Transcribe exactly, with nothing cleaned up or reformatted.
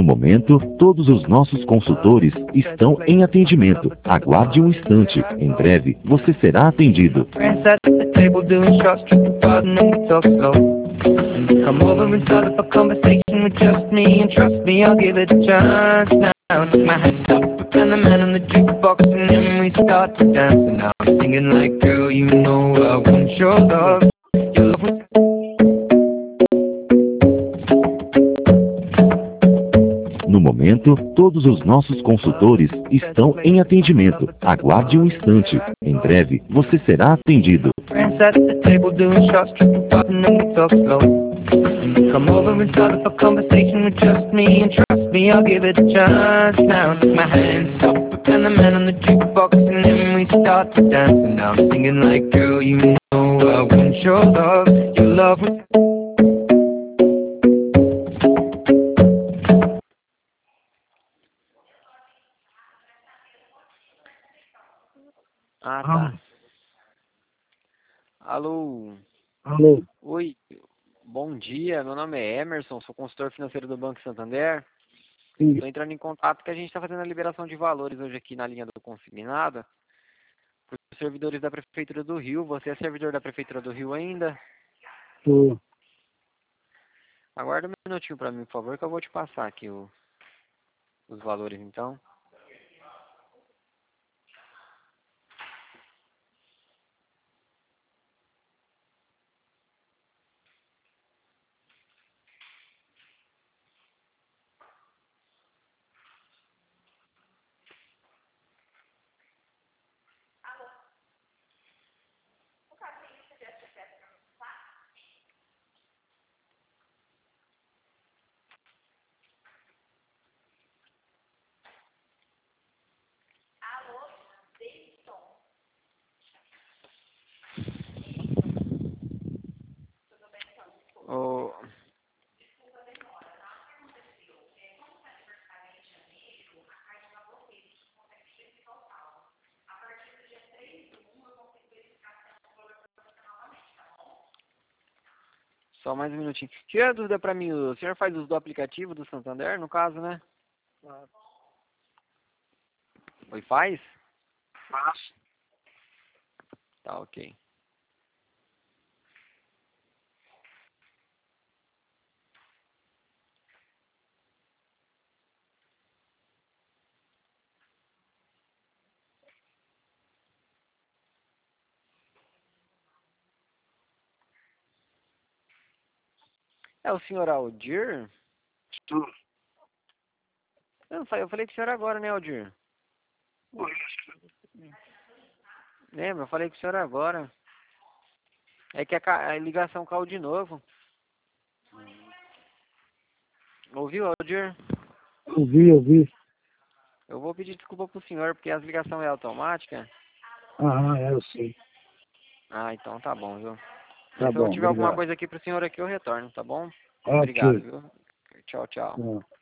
momento, todos os nossos consultores estão em atendimento. Aguarde um instante. Em breve, você será atendido. Come over and start up a conversation with just me, and trust me, I'll give it a chance. Now take my hands up and the man on the jukebox, and then we start to dance. And now I'm singing like, girl, you know I want your love. Your love was... No momento, todos os nossos consultores estão em atendimento. Aguarde um instante. Em breve, você será atendido. Come over and start up a conversation with just me, and trust me, I'll give it a chance. Now take my hands up and the man on the jukebox, and then we start to dance. And now I'm singing like, girl, you know I want your love. Your love was... Ah, tá. Alô. Alô. Oi. Bom dia, meu nome é Emerson, sou consultor financeiro do Banco Santander. Estou entrando em contato porque a gente está fazendo a liberação de valores hoje aqui na linha do consignado para os servidores da Prefeitura do Rio. Você é servidor da Prefeitura do Rio ainda? Tô. Aguarda um minutinho para mim, por favor, que eu vou te passar aqui o, os valores, então. Oh. Só mais um minutinho. Tira a dúvida para mim, o senhor faz uso do aplicativo do Santander, no caso, né? Claro. Oi, faz? Faço. Tá, ok. É o senhor Aldir? Sim. Eu não falei, eu falei com o senhor agora, né, Aldir? Oi. Lembra? Eu falei com o senhor agora. É que a, ca- a ligação caiu de novo. Ouviu, Aldir? Ouvi, ouvi. Eu vou pedir desculpa pro senhor, porque as ligações é automática. Ah, é, eu sei. Ah, então tá bom, viu? Tá Se eu bom, tiver alguma obrigado. coisa aqui pro senhor aqui, eu retorno, tá bom? Ok. Obrigado, viu? Tchau, tchau. Tá.